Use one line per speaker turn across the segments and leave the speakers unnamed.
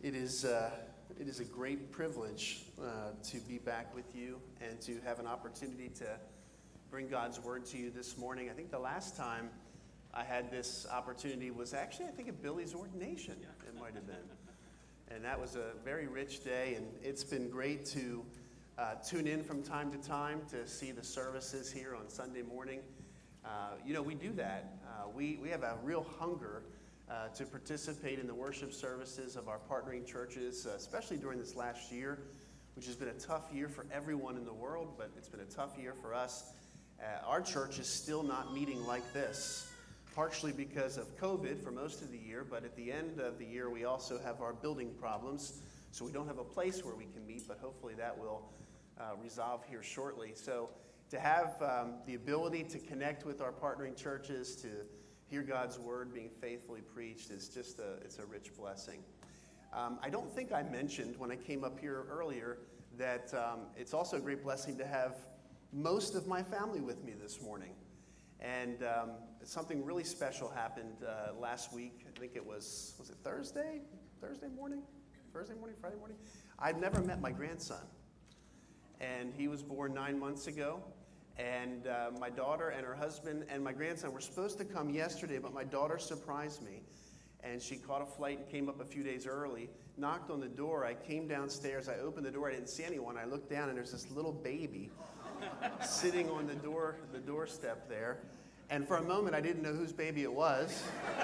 It is a great privilege to be back with you and to have an opportunity to bring God's Word to you this morning. I think the last time I had this opportunity was actually, I think, at Billy's ordination. It might have been. And that was a very rich day, and it's been great to tune in from time to time to see the services here on Sunday morning. We do that. We have a real hunger to participate in the worship services of our partnering churches, especially during this last year, which has been a tough year for everyone in the world, but it's been a tough year for us. Our church is still not meeting like this, partially because of COVID for most of the year, but at the end of the year we also have our building problems, so we don't have a place where we can meet, but hopefully that will resolve here shortly. So to have the ability to connect with our partnering churches, to hear God's word being faithfully preached is just it's a rich blessing. I don't think I mentioned when I came up here earlier that it's also a great blessing to have most of my family with me this morning. And something really special happened last week. I think it was it Thursday? Thursday morning, Friday morning? I'd never met my grandson. And he was born 9 months ago. And my daughter and her husband and my grandson were supposed to come yesterday, but my daughter surprised me. And she caught a flight and came up a few days early, knocked on the door. I came downstairs. I opened the door. I didn't see anyone. I looked down, and there's this little baby sitting on the doorstep there. And for a moment, I didn't know whose baby it was.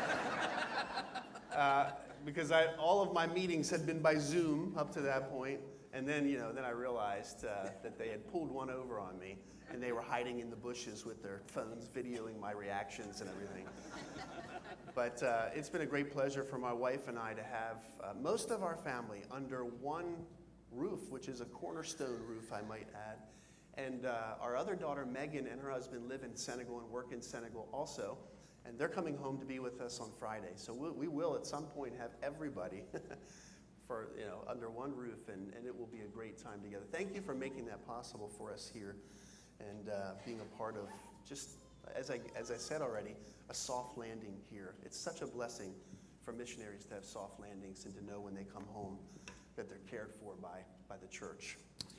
Because all of my meetings had been by Zoom up to that point. And then, then I realized that they had pulled one over on me, and they were hiding in the bushes with their phones, videoing my reactions and everything. But it's been a great pleasure for my wife and I to have most of our family under one roof, which is a cornerstone roof, I might add. And our other daughter, Megan, and her husband live in Senegal and work in Senegal also. And they're coming home to be with us on Friday. So we will at some point have everybody for under one roof, and it will be a great time together. Thank you for making that possible for us here, and being a part of just, as I said already, a soft landing here. It's such a blessing for missionaries to have soft landings and to know when they come home that they're cared for by the church.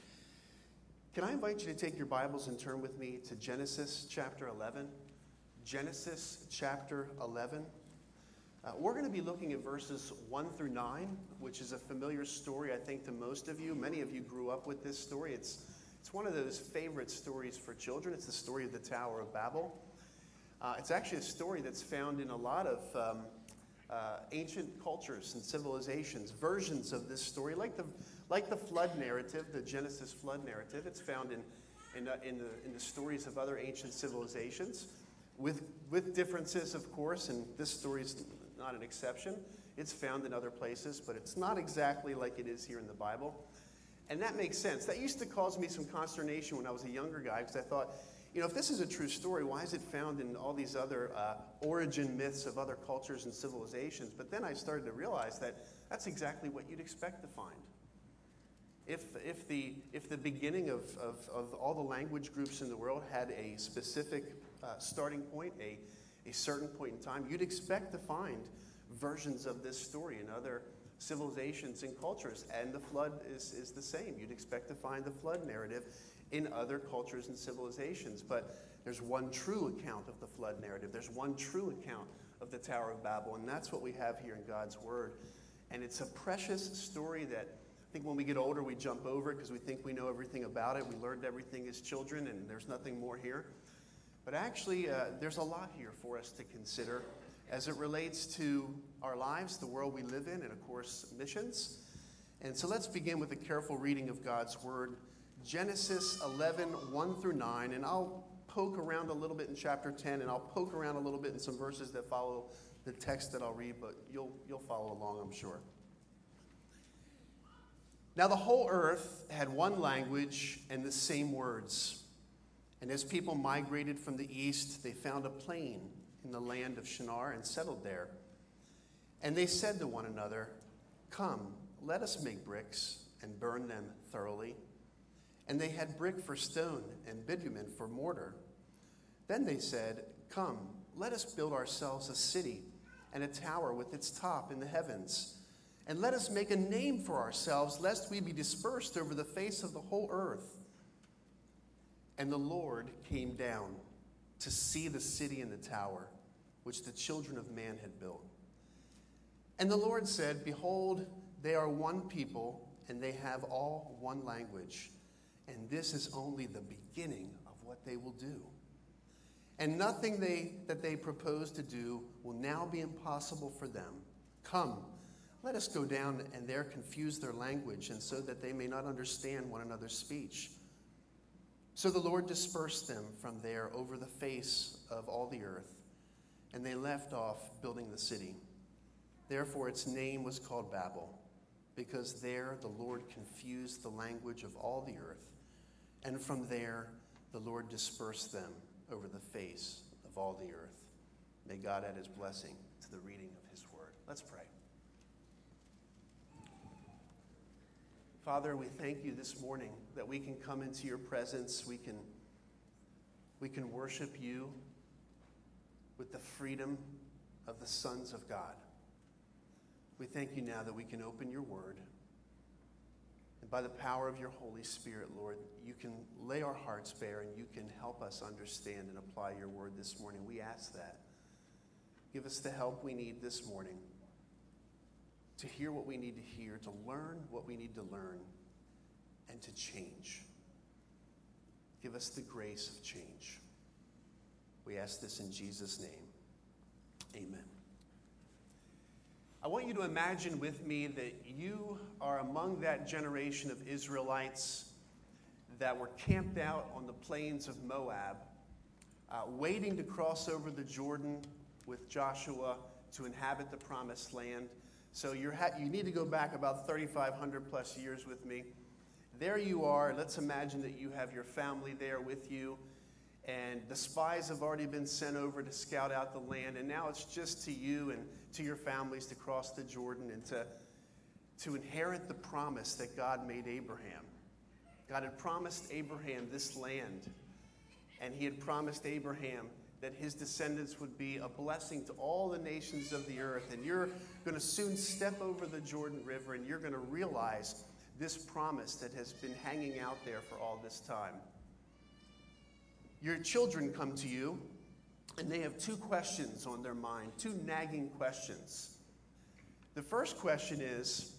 Can I invite you to take your Bibles and turn with me to Genesis chapter 11? Genesis chapter 11. We're going to be looking at verses 1 through 9, which is a familiar story, I think, to most of you. Many of you grew up with this story. It's one of those favorite stories for children. It's the story of the Tower of Babel. It's actually a story that's found in a lot of ancient cultures and civilizations. Versions of this story, like the flood narrative, the Genesis flood narrative. It's found in the stories of other ancient civilizations, with differences, of course, and this story's not an exception. It's found in other places, but it's not exactly like it is here in the Bible. And that makes sense. That used to cause me some consternation when I was a younger guy, because I thought, if this is a true story, why is it found in all these other origin myths of other cultures and civilizations? But then I started to realize that that's exactly what you'd expect to find. If the beginning of all the language groups in the world had a specific starting point, a certain point in time, you'd expect to find versions of this story in other civilizations and cultures. And the flood is the same. You'd expect to find the flood narrative in other cultures and civilizations. But there's one true account of the flood narrative. There's one true account of the Tower of Babel, and that's what we have here in God's Word. And it's a precious story that I think when we get older we jump over because we think we know everything about it. We learned everything as children, and there's nothing more here. But actually, there's a lot here for us to consider as it relates to our lives, the world we live in, and of course, missions. And so let's begin with a careful reading of God's Word. Genesis 11, 1 through 9, and I'll poke around a little bit in chapter 10, and I'll poke around a little bit in some verses that follow the text that I'll read, but you'll follow along, I'm sure. Now the whole earth had one language and the same words. And as people migrated from the east, they found a plain in the land of Shinar and settled there. And they said to one another, "Come, let us make bricks and burn them thoroughly." And they had brick for stone and bitumen for mortar. Then they said, "Come, let us build ourselves a city and a tower with its top in the heavens, And let us make a name for ourselves, lest we be dispersed over the face of the whole earth. And the Lord came down to see the city and the tower, which the children of man had built. And the Lord said, Behold, they are one people, and they have all one language. And this is only the beginning of what they will do. And nothing that they propose to do will now be impossible for them. Come, let us go down and there confuse their language, and so that they may not understand one another's speech. So the Lord dispersed them from there over the face of all the earth, and they left off building the city. Therefore its name was called Babel, because there the Lord confused the language of all the earth, and from there the Lord dispersed them over the face of all the earth. May God add his blessing to the reading of his word. Let's pray. Father, we thank you this morning that we can come into your presence. We can worship you with the freedom of the sons of God. We thank you now that we can open your word. And by the power of your Holy Spirit, Lord, you can lay our hearts bare and you can help us understand and apply your word this morning. We ask that. Give us the help we need this morning to hear what we need to hear, to learn what we need to learn, and to change. Give us the grace of change. We ask this in Jesus' name. Amen. I want you to imagine with me that you are among that generation of Israelites that were camped out on the plains of Moab, waiting to cross over the Jordan with Joshua to inhabit the promised land. So you need to go back about 3,500 plus years with me. There you are. Let's imagine that you have your family there with you, and the spies have already been sent over to scout out the land, and now it's just to you and to your families to cross the Jordan and to inherit the promise that God made Abraham. God had promised Abraham this land, and he had promised Abraham that his descendants would be a blessing to all the nations of the earth. And you're going to soon step over the Jordan River, and you're going to realize this promise that has been hanging out there for all this time. Your children come to you, and they have two questions on their mind, two nagging questions. The first question is,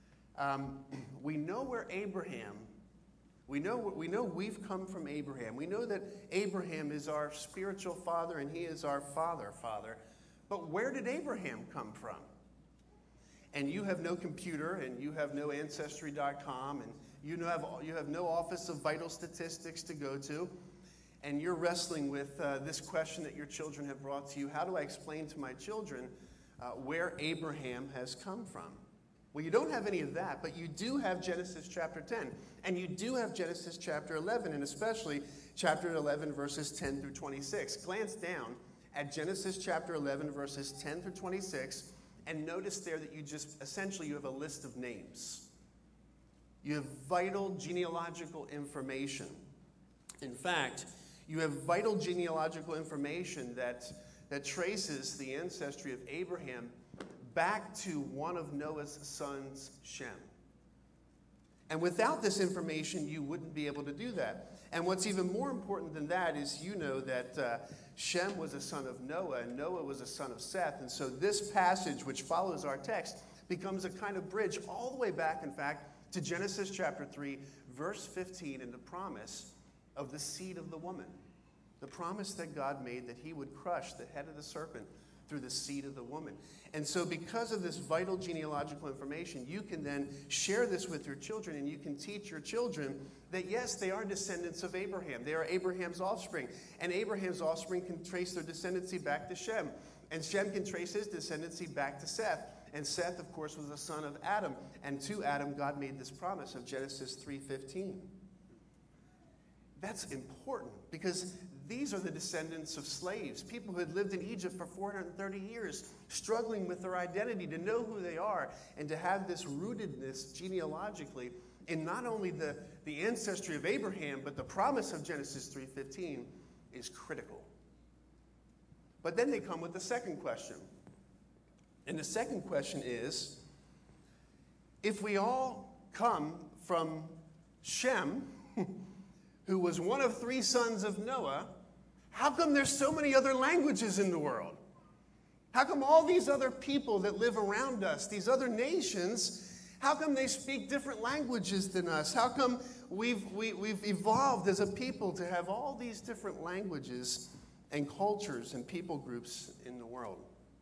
we know where Abraham, we know we've come from Abraham. We know that Abraham is our spiritual father and he is our father. But where did Abraham come from? And you have no computer, and you have no Ancestry.com, and you have no Office of Vital Statistics to go to, and you're wrestling with this question that your children have brought to you. How do I explain to my children where Abraham has come from? Well, you don't have any of that, but you do have Genesis chapter 10, and you do have Genesis chapter 11, and especially chapter 11, verses 10 through 26. Glance down at Genesis chapter 11, verses 10 through 26, and notice there that you have a list of names. You have vital genealogical information. In fact, you have vital genealogical information that traces the ancestry of Abraham back to one of Noah's sons, Shem. And without this information, you wouldn't be able to do that. And what's even more important than that is you know that Shem was a son of Noah, and Noah was a son of Seth. And so this passage, which follows our text, becomes a kind of bridge all the way back, in fact, to Genesis chapter 3, verse 15, and the promise of the seed of the woman. The promise that God made that he would crush the head of the serpent through the seed of the woman. And so because of this vital genealogical information, you can then share this with your children, and you can teach your children that, yes, they are descendants of Abraham. They are Abraham's offspring. And Abraham's offspring can trace their descendancy back to Shem. And Shem can trace his descendancy back to Seth. And Seth, of course, was the son of Adam. And to Adam, God made this promise of Genesis 3:15. That's important because these are the descendants of slaves, people who had lived in Egypt for 430 years, struggling with their identity, to know who they are, and to have this rootedness genealogically in not only the ancestry of Abraham, but the promise of Genesis 3:15 is critical. But then they come with the second question. And the second question is, if we all come from Shem, who was one of 3 sons of Noah, how come there's so many other languages in the world? How come all these other people that live around us, these other nations, how come they speak different languages than us? How come we've evolved as a people to have all these different languages and cultures and people groups in the world?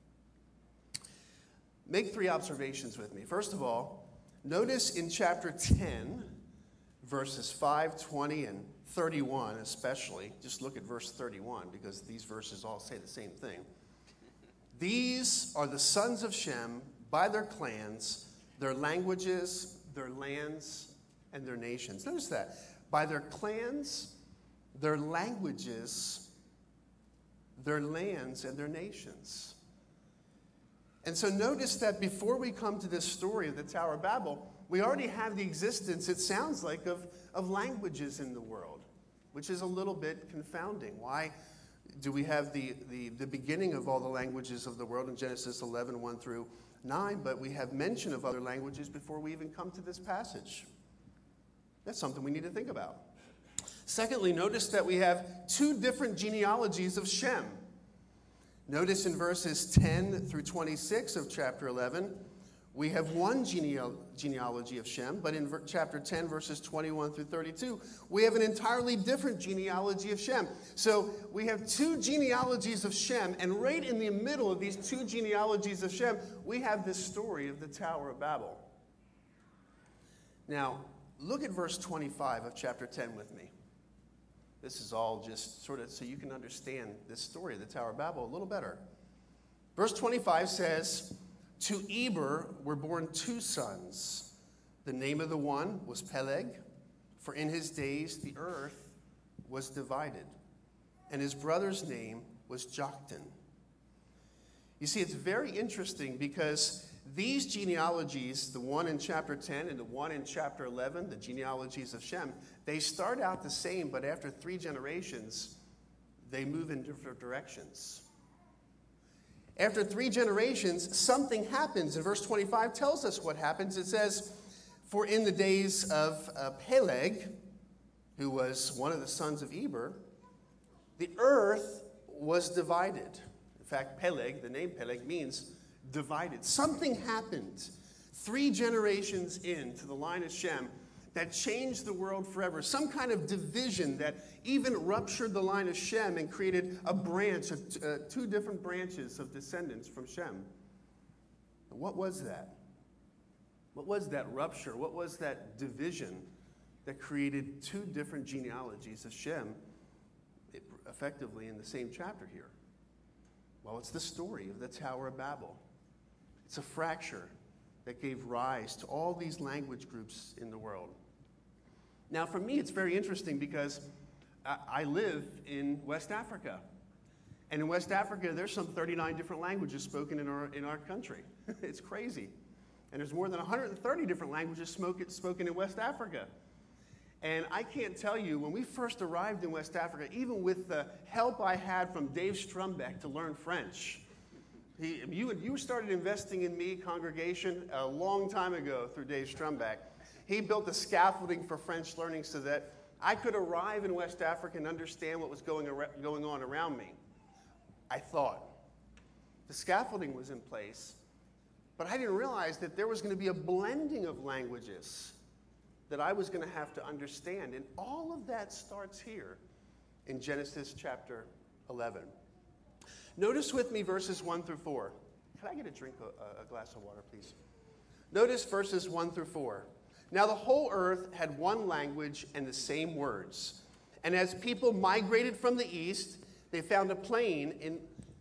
Make 3 observations with me. First of all, notice in chapter 10, verses 5, 20, and 31 especially. Just look at verse 31 because these verses all say the same thing. These are the sons of Shem by their clans, their languages, their lands, and their nations. Notice that. By their clans, their languages, their lands, and their nations. And so notice that before we come to this story of the Tower of Babel, we already have the existence, it sounds like, of languages in the world, which is a little bit confounding. Why do we have the beginning of all the languages of the world in Genesis 11, 1 through 9, but we have mention of other languages before we even come to this passage? That's something we need to think about. Secondly, notice that we have 2 different genealogies of Shem. Notice in verses 10 through 26 of chapter 11, we have one genealogy of Shem, but in chapter 10, verses 21 through 32, we have an entirely different genealogy of Shem. So we have 2 genealogies of Shem, and right in the middle of these 2 genealogies of Shem, we have this story of the Tower of Babel. Now, look at verse 25 of chapter 10 with me. This is all just sort of so you can understand this story of the Tower of Babel a little better. Verse 25 says, to Eber were born 2 sons. The name of the one was Peleg, for in his days the earth was divided, and his brother's name was Joktan. You see, it's very interesting because these genealogies, the one in chapter 10 and the one in chapter 11, the genealogies of Shem, they start out the same, but after 3 generations, they move in different directions. After 3 generations, something happens. And verse 25 tells us what happens. It says, for in the days of Peleg, who was one of the sons of Eber, the earth was divided. In fact, Peleg, the name Peleg, means divided. Something happened 3 generations into the line of Shem that changed the world forever. Some kind of division that even ruptured the line of Shem and created a branch, 2 different branches of descendants from Shem. And what was that? What was that rupture? What was that division that created 2 different genealogies of Shem, effectively in the same chapter here? Well, it's the story of the Tower of Babel. It's a fracture that gave rise to all these language groups in the world. Now, for me, it's very interesting because I live in West Africa. And in West Africa, there's some 39 different languages spoken in our country. It's crazy. And there's more than 130 different languages spoken in West Africa. And I can't tell you, when we first arrived in West Africa, even with the help I had from Dave Strumbeck to learn French, you started investing in me, congregation, a long time ago through Dave Strumbeck. He built the scaffolding for French learning so that I could arrive in West Africa and understand what was going on around me. I thought. The scaffolding was in place, but I didn't realize that there was going to be a blending of languages that I was going to have to understand. And all of that starts here in Genesis chapter 11. Notice with me verses 1 through 4. Can I get a glass of water, please? Notice verses 1 through 4. Now the whole earth had one language and the same words. And as people migrated from the east, they found a plain in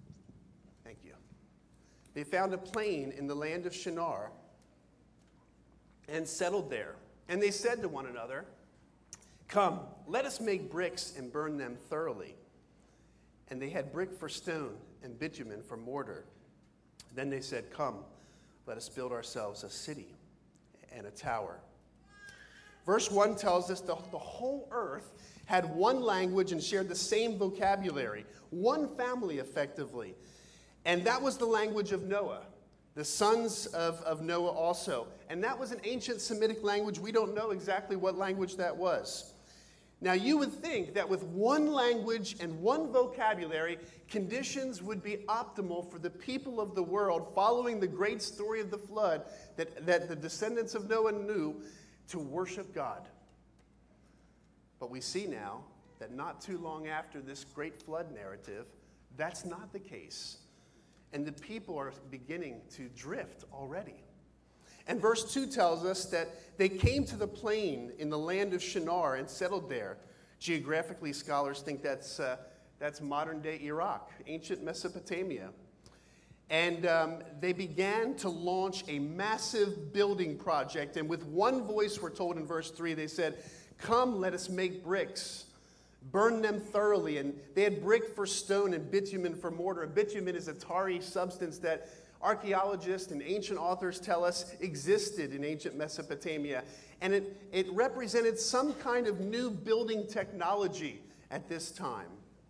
the land of Shinar and settled there. And they said to one another, come, let us make bricks and burn them thoroughly. And they had brick for stone and bitumen for mortar. Then they said, come, let us build ourselves a city and a tower. Verse 1 tells us the whole earth had one language and shared the same vocabulary, one family effectively. And that was the language of Noah. The sons of Noah also. And that was an ancient Semitic language. We don't know exactly what language that was. Now, you would think that with one language and one vocabulary, conditions would be optimal for the people of the world following the great story of the flood that the descendants of Noah knew to worship God. But we see now that not too long after this great flood narrative, that's not the case. And the people are beginning to drift already. And verse 2 tells us that they came to the plain in the land of Shinar and settled there. Geographically, scholars think that's modern-day Iraq, ancient Mesopotamia. And they began to launch a massive building project. And with one voice, we're told in verse 3, they said, "Come, let us make bricks. Burn them thoroughly." And they had brick for stone and bitumen for mortar. And bitumen is a tarry substance that archaeologists and ancient authors tell us existed in ancient Mesopotamia. And it represented some kind of new building technology at this time.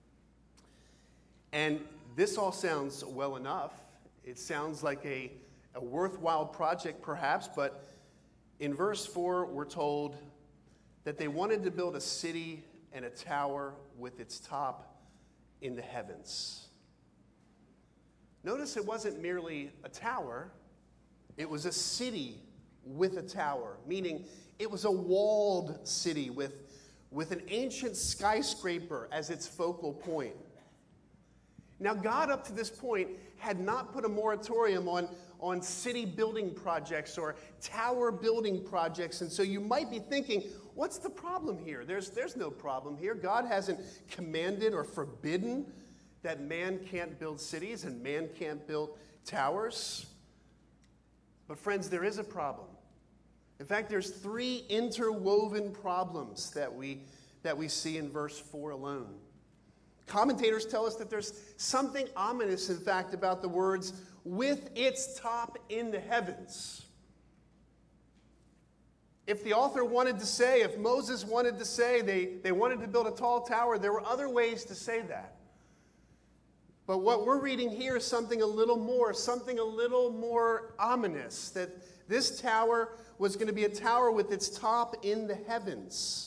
And this all sounds well enough. It sounds like a worthwhile project perhaps, but in verse 4 we're told that they wanted to build a city and a tower with its top in the heavens. Notice it wasn't merely a tower, it was a city with a tower, meaning it was a walled city with an ancient skyscraper as its focal point. Now, God up to this point had not put a moratorium on city building projects or tower building projects, and so you might be thinking, what's the problem here? There's no problem here. God hasn't commanded or forbidden that man can't build cities and man can't build towers. But friends, there is a problem. In fact, there's 3 interwoven problems that we see in verse 4 alone. Commentators tell us that there's something ominous, in fact, about the words, "with its top in the heavens." If the author wanted to say, if Moses wanted to say they wanted to build a tall tower, there were other ways to say that. But what we're reading here is something a little more ominous, that this tower was going to be a tower with its top in the heavens.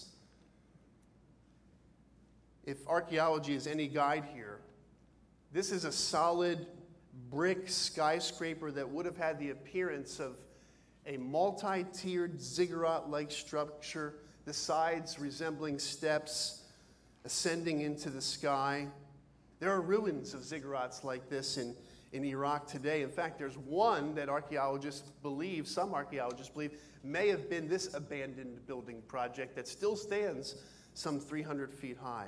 If archaeology is any guide here, this is a solid brick skyscraper that would have had the appearance of a multi-tiered ziggurat-like structure, the sides resembling steps ascending into the sky. There are ruins of ziggurats like this in Iraq today. In fact, there's one that some archaeologists believe, may have been this abandoned building project that still stands some 300 feet high.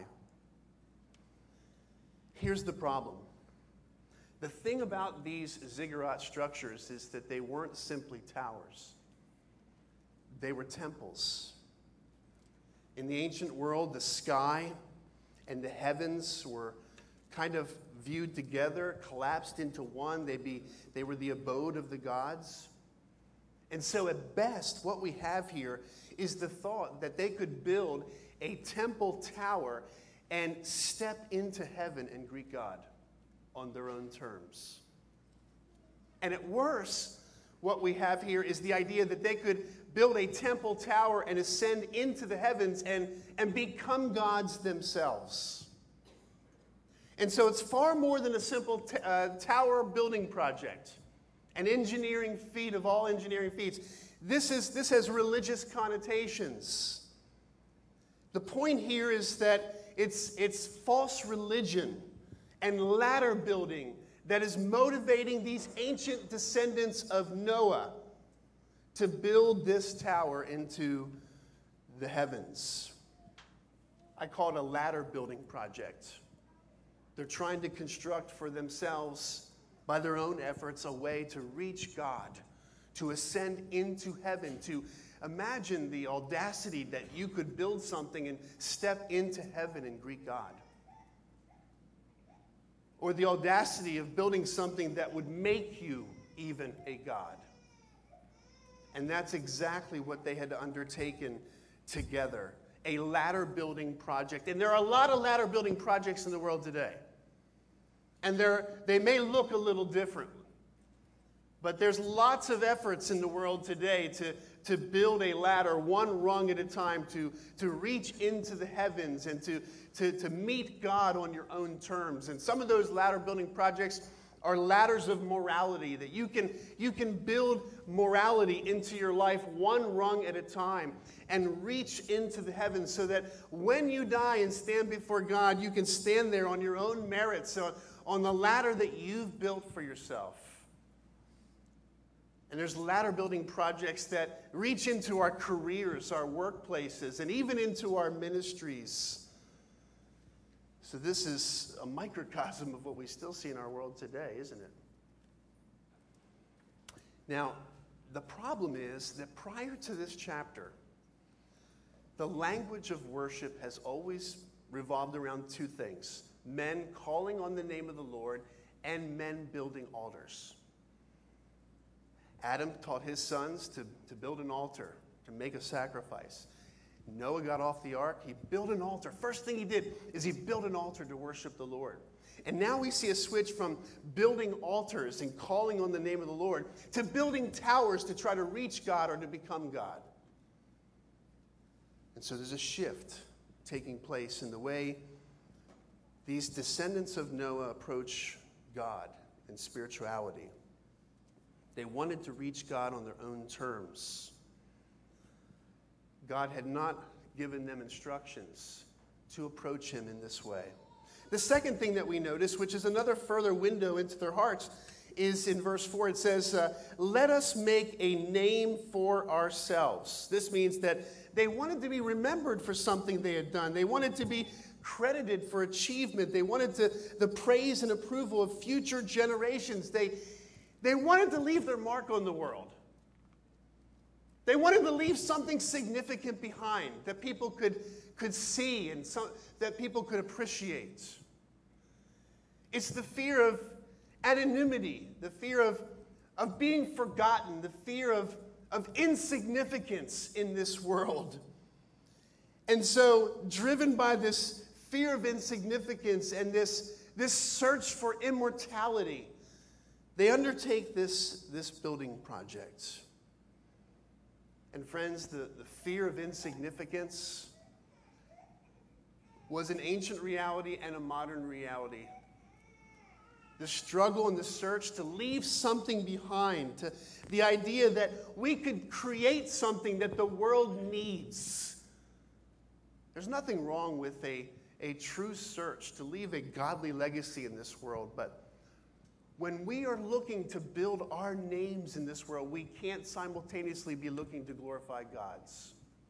Here's the problem. The thing about these ziggurat structures is that they weren't simply towers. They were temples. In the ancient world, the sky and the heavens were kind of viewed together, collapsed into one. They were the abode of the gods. And so at best, what we have here is the thought that they could build a temple tower and step into heaven and greet God on their own terms. And at worst, what we have here is the idea that they could build a temple tower and ascend into the heavens and become gods themselves. And so it's far more than a simple tower building project, an engineering feat of all engineering feats. This has religious connotations. The point here is that it's false religion and ladder building that is motivating these ancient descendants of Noah to build this tower into the heavens. I call it a ladder building project. They're trying to construct for themselves, by their own efforts, a way to reach God, to ascend into heaven, to imagine the audacity that you could build something and step into heaven and greet God. Or the audacity of building something that would make you even a god. And that's exactly what they had undertaken together. A ladder building project. And there are a lot of ladder building projects in the world today. And they may look a little different. But there's lots of efforts in the world today to build a ladder one rung at a time, to reach into the heavens and to meet God on your own terms. And some of those ladder building projects are ladders of morality, that you can build morality into your life one rung at a time and reach into the heavens so that when you die and stand before God, you can stand there on your own merits, on the ladder that you've built for yourself. And there's ladder building projects that reach into our careers, our workplaces, and even into our ministries. So this is a microcosm of what we still see in our world today, isn't it? Now, the problem is that prior to this chapter, the language of worship has always revolved around two things: men calling on the name of the Lord and men building altars. Adam taught his sons to build an altar, to make a sacrifice. Noah got off the ark. He built an altar. First thing he did is he built an altar to worship the Lord. And now we see a switch from building altars and calling on the name of the Lord to building towers to try to reach God or to become God. And so there's a shift taking place in the way these descendants of Noah approach God and spirituality. They wanted to reach God on their own terms. God had not given them instructions to approach him in this way. The second thing that we notice, which is another further window into their hearts, is in verse 4. It says, let us make a name for ourselves. This means that they wanted to be remembered for something they had done. They wanted to be credited for achievement. They wanted the praise and approval of future generations. They wanted to leave their mark on the world. They wanted to leave something significant behind that people could see and that people could appreciate. It's the fear of anonymity, the fear of being forgotten, the fear of insignificance in this world. And so, driven by this fear of insignificance and this search for immortality, they undertake this building project. And friends, the fear of insignificance was an ancient reality and a modern reality. The struggle and the search to leave something behind, to the idea that we could create something that the world needs. There's nothing wrong with a true search to leave a godly legacy in this world, but when we are looking to build our names in this world, we can't simultaneously be looking to glorify God's.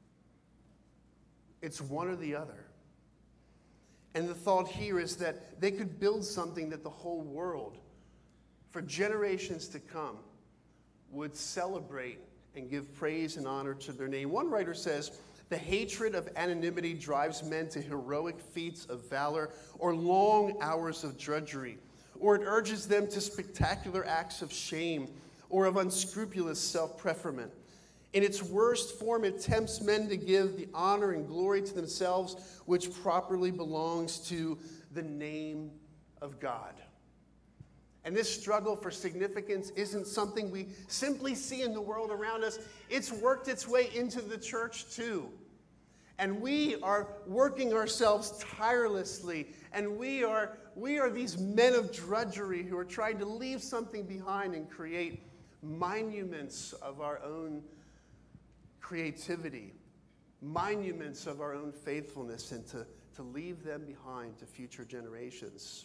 It's one or the other. And the thought here is that they could build something that the whole world, for generations to come, would celebrate and give praise and honor to their name. One writer says, the hatred of anonymity drives men to heroic feats of valor or long hours of drudgery, or it urges them to spectacular acts of shame or of unscrupulous self-preferment. In its worst form, it tempts men to give the honor and glory to themselves, which properly belongs to the name of God. And this struggle for significance isn't something we simply see in the world around us. It's worked its way into the church too. And we are working ourselves tirelessly, and we are these men of drudgery who are trying to leave something behind and create monuments of our own creativity, monuments of our own faithfulness, and to leave them behind to future generations.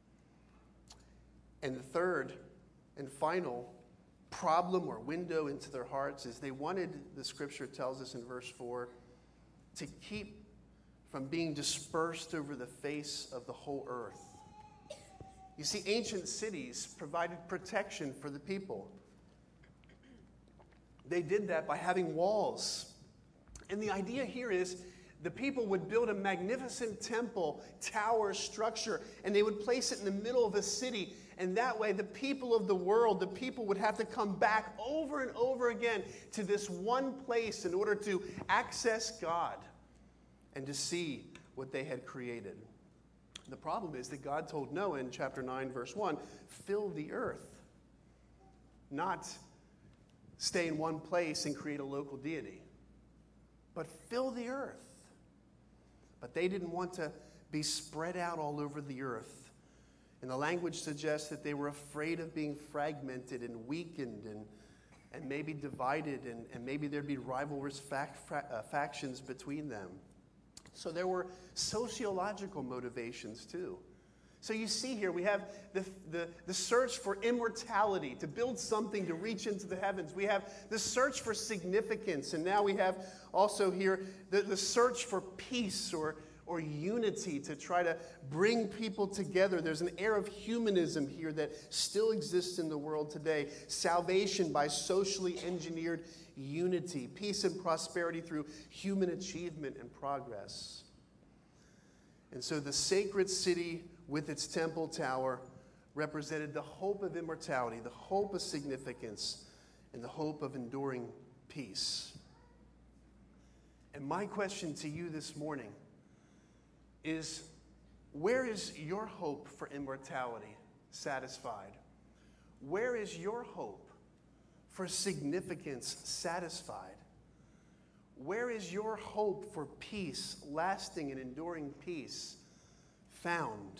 And the third and final problem or window into their hearts is they wanted, the scripture tells us in verse 4, to keep from being dispersed over the face of the whole earth. You see, ancient cities provided protection for the people. They did that by having walls. And the idea here is the people would build a magnificent temple, tower, structure, and they would place it in the middle of a city. And that way, the people of the world, the people would have to come back over and over again to this one place in order to access God and to see what they had created. The problem is that God told Noah in chapter 9, verse 1, fill the earth. not stay in one place and create a local deity, but fill the earth. But they didn't want to be spread out all over the earth. And the language suggests that they were afraid of being fragmented and weakened and maybe divided, and maybe there'd be rivalrous factions between them. So there were sociological motivations too. So you see here, we have the search for immortality, to build something to reach into the heavens. We have the search for significance, and now we have also here the search for peace or unity, to try to bring people together. There's an air of humanism here that still exists in the world today. Salvation by socially engineered unity, peace and prosperity through human achievement and progress. And so the sacred city with its temple tower represented the hope of immortality, the hope of significance, and the hope of enduring peace. And my question to you this morning is, where is your hope for immortality satisfied? Where is your hope for significance satisfied? Where is your hope for peace, lasting and enduring peace, found?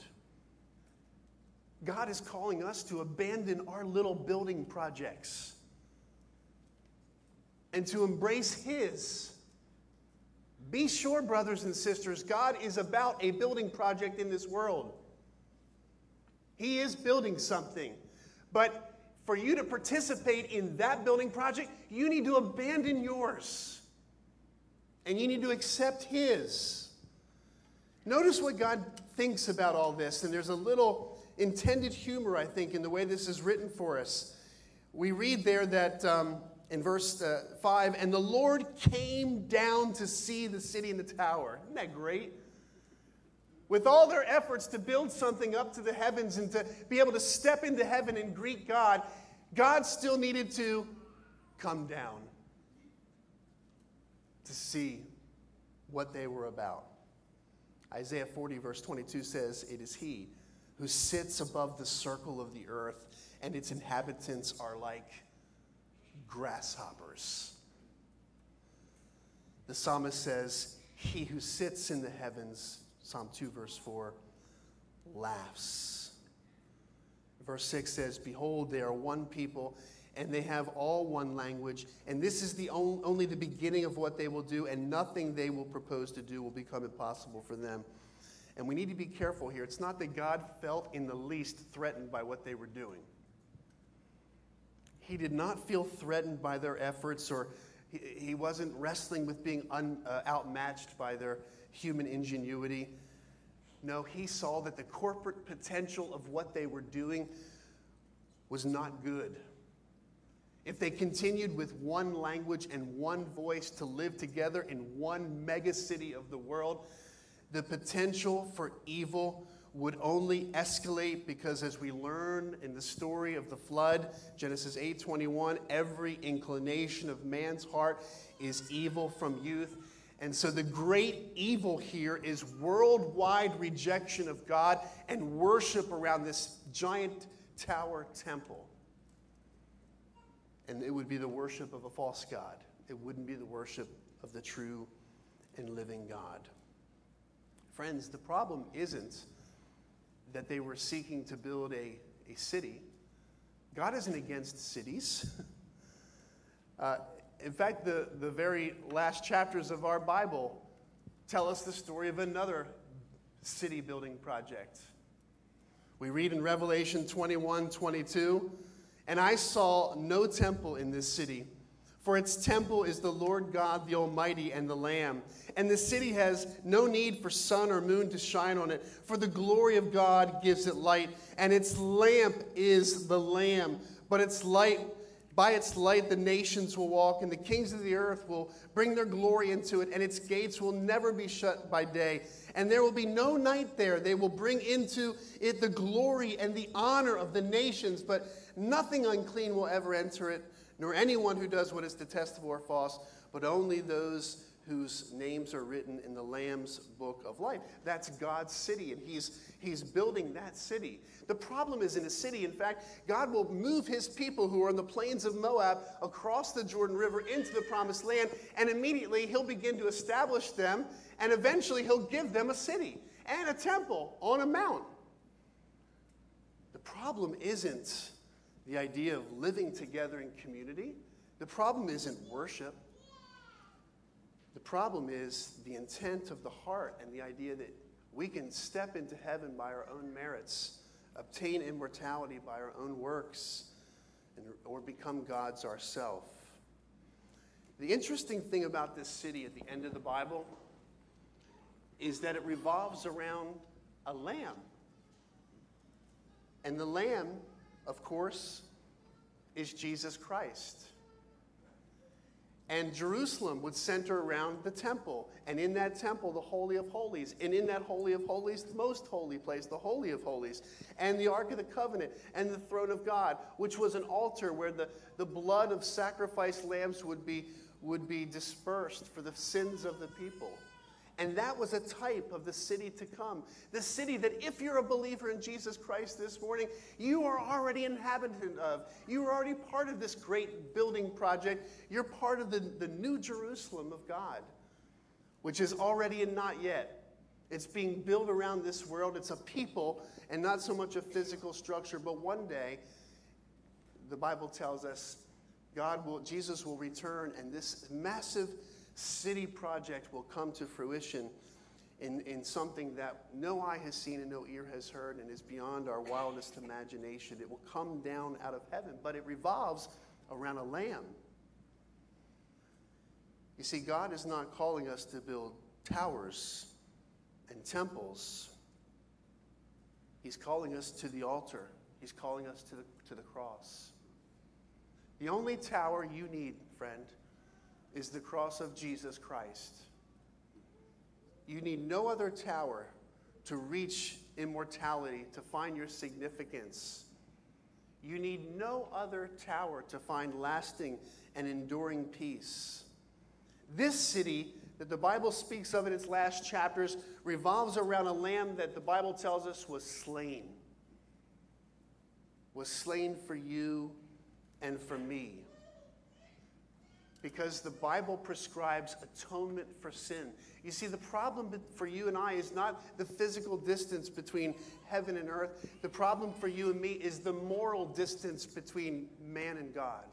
God is calling us to abandon our little building projects and to embrace His. Be sure, brothers and sisters, God is about a building project in this world. He is building something. But for you to participate in that building project, you need to abandon yours. And you need to accept His. Notice what God thinks about all this. And there's a little intended humor, I think, in the way this is written for us. We read there that in verse 5, and the Lord came down to see the city and the tower. Isn't that great? With all their efforts to build something up to the heavens and to be able to step into heaven and greet God, God still needed to come down to see what they were about. Isaiah 40 verse 22 says, it is He who sits above the circle of the earth, and its inhabitants are like grasshoppers. The psalmist says, He who sits in the heavens, Psalm 2 verse 4, laughs. Verse 6 says, behold, they are one people, and they have all one language, and this is only the beginning of what they will do, and nothing they will propose to do will become impossible for them. And we need to be careful here. It's not that God felt in the least threatened by what they were doing. He did not feel threatened by their efforts, or he wasn't wrestling with being outmatched by their human ingenuity. No, He saw that the corporate potential of what they were doing was not good. If they continued with one language and one voice to live together in one mega city of the world, the potential for evil would only escalate, because as we learn in the story of the flood, Genesis 8:21, every inclination of man's heart is evil from youth. And so the great evil here is worldwide rejection of God and worship around this giant tower temple. And it would be the worship of a false god. It wouldn't be the worship of the true and living God. Friends, the problem isn't that they were seeking to build a city. God isn't against cities. In fact, the very last chapters of our Bible tell us the story of another city building project. We read in Revelation 21:22, and I saw no temple in this city, for its temple is the Lord God, the Almighty, and the Lamb. And the city has no need for sun or moon to shine on it, for the glory of God gives it light, and its lamp is the Lamb. But by its light the nations will walk, and the kings of the earth will bring their glory into it, and its gates will never be shut by day. And there will be no night there. They will bring into it the glory and the honor of the nations, but nothing unclean will ever enter it, nor anyone who does what is detestable or false, but only those whose names are written in the Lamb's book of life. That's God's city, and he's building that city. The problem is in a city, in fact, God will move his people who are on the plains of Moab across the Jordan River into the promised land, and immediately he'll begin to establish them, and eventually he'll give them a city and a temple on a mount. The problem isn't the idea of living together in community. The problem isn't worship. The problem is the intent of the heart and the idea that we can step into heaven by our own merits, obtain immortality by our own works, or become gods ourselves. The interesting thing about this city at the end of the Bible is that it revolves around a lamb. And the lamb, of course, is Jesus Christ. And Jerusalem would center around the temple. And in that temple, the Holy of Holies. And in that Holy of Holies, the most holy place, the Holy of Holies. And the Ark of the Covenant and the throne of God, which was an altar where the blood of sacrificed lambs would be dispersed for the sins of the people. And that was a type of the city to come. The city that if you're a believer in Jesus Christ this morning, you are already inhabitant of. You are already part of this great building project. You're part of the new Jerusalem of God, which is already and not yet. It's being built around this world. It's a people and not so much a physical structure. But one day, the Bible tells us, Jesus will return, and this massive city project will come to fruition in something that no eye has seen and no ear has heard and is beyond our wildest imagination. It will come down out of heaven, but it revolves around a lamb. You see, God is not calling us to build towers and temples. He's calling us to the altar. He's calling us to the cross. The only tower you need, friend, is the cross of Jesus Christ. You need no other tower to reach immortality, to find your significance. You need no other tower to find lasting and enduring peace. This city that the Bible speaks of in its last chapters revolves around a lamb that the Bible tells us was slain for you and for me. Because the Bible prescribes atonement for sin. You see, the problem for you and I is not the physical distance between heaven and earth. The problem for you and me is the moral distance between man and God.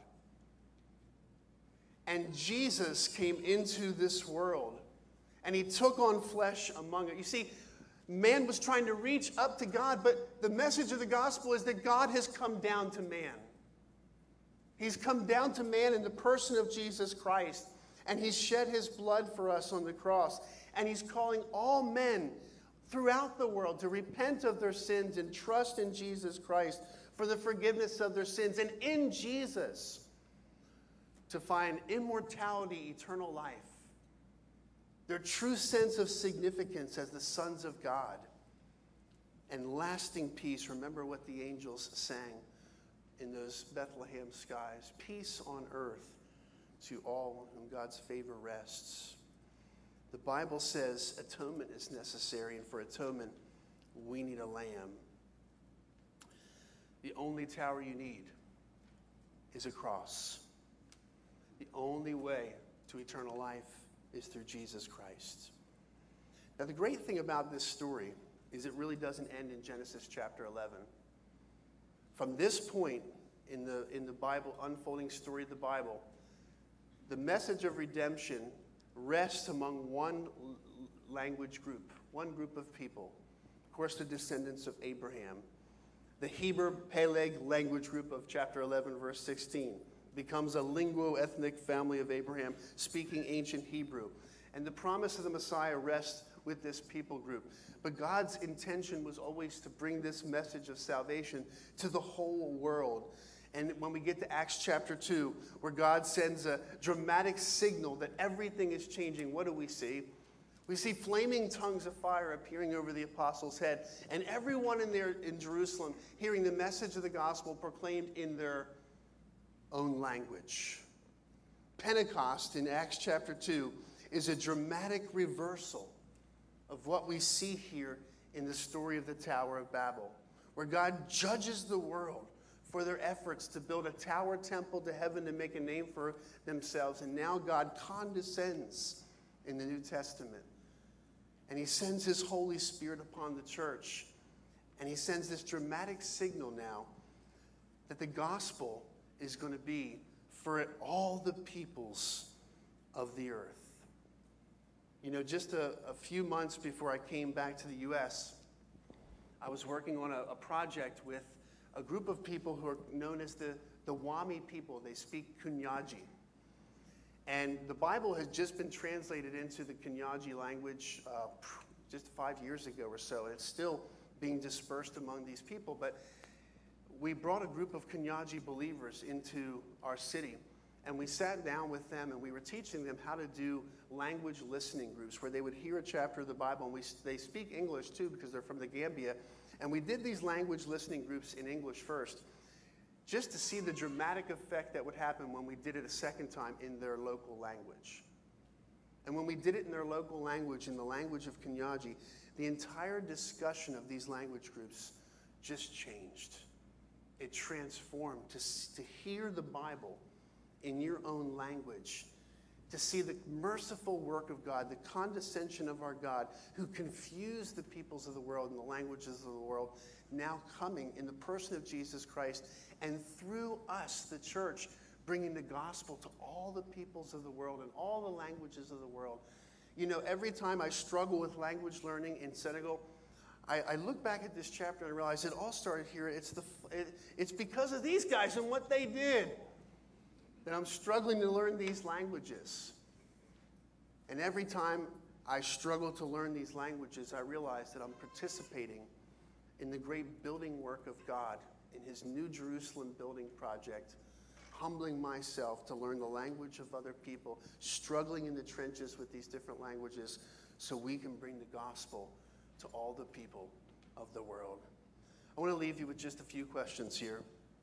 And Jesus came into this world, and he took on flesh among it. You see, man was trying to reach up to God, but the message of the gospel is that God has come down to man. He's come down to man in the person of Jesus Christ, and he's shed his blood for us on the cross. And he's calling all men throughout the world to repent of their sins and trust in Jesus Christ for the forgiveness of their sins, and in Jesus to find immortality, eternal life, their true sense of significance as the sons of God, and lasting peace. Remember what the angels sang in those Bethlehem skies: peace on earth to all whom God's favor rests. The Bible says atonement is necessary, and for atonement, we need a lamb. The only tower you need is a cross. The only way to eternal life is through Jesus Christ. Now, the great thing about this story is it really doesn't end in Genesis chapter 11. From this point in the Bible, unfolding story of the Bible, the message of redemption rests among one language group, one group of people. Of course, the descendants of Abraham. The Hebrew Peleg language group of chapter 11, verse 16, becomes a linguo-ethnic family of Abraham, speaking ancient Hebrew. And the promise of the Messiah rests with this people group. But God's intention was always to bring this message of salvation to the whole world. And when we get to Acts chapter 2, where God sends a dramatic signal that everything is changing, what do we see? We see flaming tongues of fire appearing over the apostles' head, and everyone in Jerusalem hearing the message of the gospel proclaimed in their own language. Pentecost in Acts chapter 2 is a dramatic reversal of what we see here in the story of the Tower of Babel, where God judges the world for their efforts to build a tower temple to heaven to make a name for themselves. And now God condescends in the New Testament. And he sends his Holy Spirit upon the church. And he sends this dramatic signal now that the gospel is going to be for all the peoples of the earth. You know, just a few months before I came back to the U.S., I was working on a project with a group of people who are known as the Wami people. They speak Kunyaji. And the Bible has just been translated into the Kunyaji language just 5 years ago or so. And it's still being dispersed among these people. But we brought a group of Kunyaji believers into our city. And we sat down with them and we were teaching them how to do language listening groups where they would hear a chapter of the Bible. And they speak English too because they're from the Gambia. And we did these language listening groups in English first, just to see the dramatic effect that would happen when we did it a second time in their local language. And when we did it in their local language, in the language of Kunyaji, the entire discussion of these language groups just changed. It transformed to hear the Bible in your own language, to see the merciful work of God, the condescension of our God, who confused the peoples of the world and the languages of the world, now coming in the person of Jesus Christ, and through us, the church, bringing the gospel to all the peoples of the world and all the languages of the world. You know, every time I struggle with language learning in Senegal, I look back at this chapter and I realize it all started here. It's because of these guys and what they did that I'm struggling to learn these languages. And every time I struggle to learn these languages, I realize that I'm participating in the great building work of God in his New Jerusalem building project, humbling myself to learn the language of other people, struggling in the trenches with these different languages so we can bring the gospel to all the people of the world. I want to leave you with just a few questions here.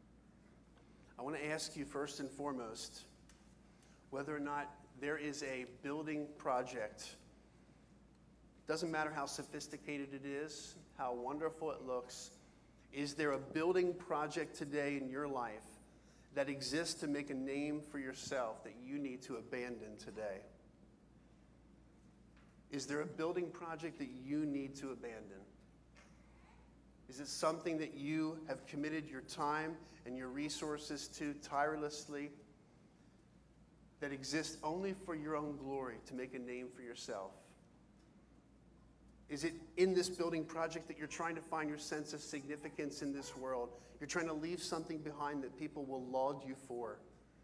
I want to ask you first and foremost whether or not there is a building project. Doesn't matter how sophisticated it is, how wonderful it looks. Is there a building project today in your life that exists to make a name for yourself that you need to abandon today? Is there a building project that you need to abandon? Is it something that you have committed your time and your resources to tirelessly that exists only for your own glory to make a name for yourself? Is it in this building project that you're trying to find your sense of significance in this world? You're trying to leave something behind that people will laud you for?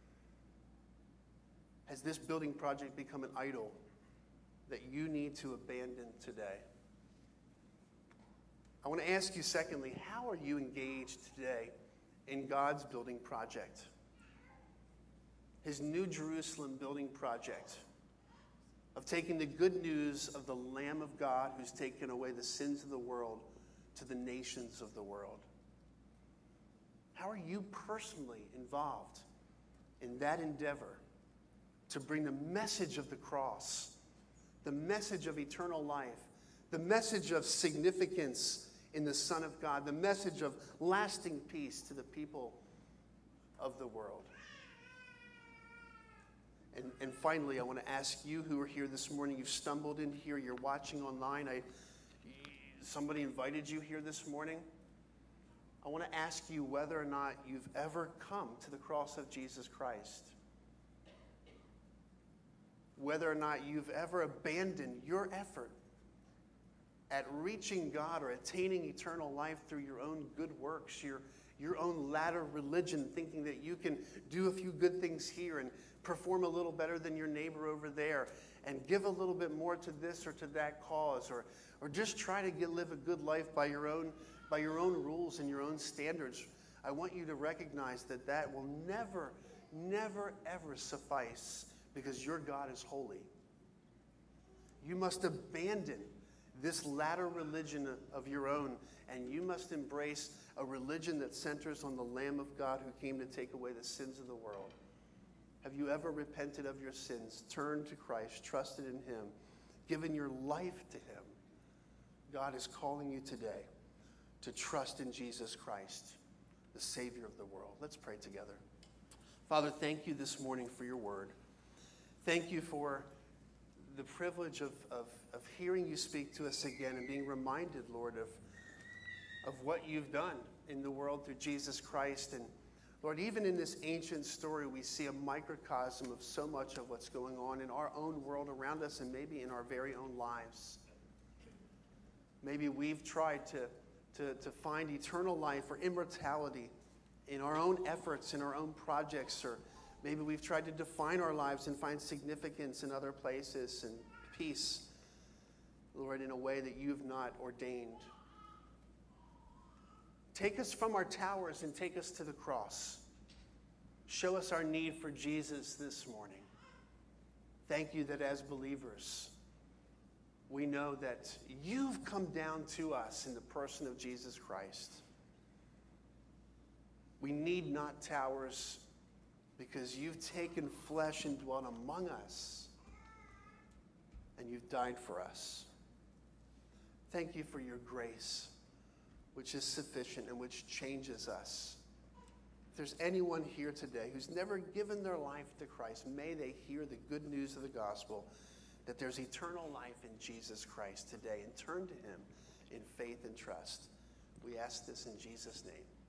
Has this building project become an idol that you need to abandon today? I want to ask you, secondly, how are you engaged today in God's building project? His New Jerusalem building project of taking the good news of the Lamb of God who's taken away the sins of the world to the nations of the world. How are you personally involved in that endeavor to bring the message of the cross, the message of eternal life, the message of significance in the Son of God, the message of lasting peace to the people of the world? And finally, I want to ask you who are here this morning, you've stumbled in here, you're watching online, somebody invited you here this morning. I want to ask you whether or not you've ever come to the cross of Jesus Christ. Whether or not you've ever abandoned your effort at reaching God or attaining eternal life through your own good works, your own ladder religion, thinking that you can do a few good things here and perform a little better than your neighbor over there and give a little bit more to this or to that cause, or just try to live a good life by your own rules and your own standards. I want you to recognize that will never, never, ever suffice, because your God is holy. You must abandon this latter religion of your own, and you must embrace a religion that centers on the Lamb of God who came to take away the sins of the world. Have you ever repented of your sins, turned to Christ, trusted in him, given your life to him? God is calling you today to trust in Jesus Christ, the Savior of the world. Let's pray together. Father, thank you this morning for your word. Thank you for the privilege of hearing you speak to us again and being reminded, Lord, of what you've done in the world through Jesus Christ. And Lord, even in this ancient story, we see a microcosm of so much of what's going on in our own world around us and maybe in our very own lives. Maybe we've tried to find eternal life or immortality in our own efforts, in our own projects, or maybe we've tried to define our lives and find significance in other places and peace, Lord, in a way that you've not ordained. Take us from our towers and take us to the cross. Show us our need for Jesus this morning. Thank you that as believers, we know that you've come down to us in the person of Jesus Christ. We need not towers because you've taken flesh and dwelt among us, and you've died for us. Thank you for your grace, which is sufficient and which changes us. If there's anyone here today who's never given their life to Christ, may they hear the good news of the gospel that there's eternal life in Jesus Christ today, and turn to him in faith and trust. We ask this in Jesus' name.